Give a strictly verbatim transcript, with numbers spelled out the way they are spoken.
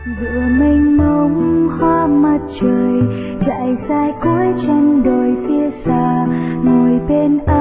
giữa mênh mông hoa mặt trời trải dài cuối chân đồi phía xa ngồi bên anh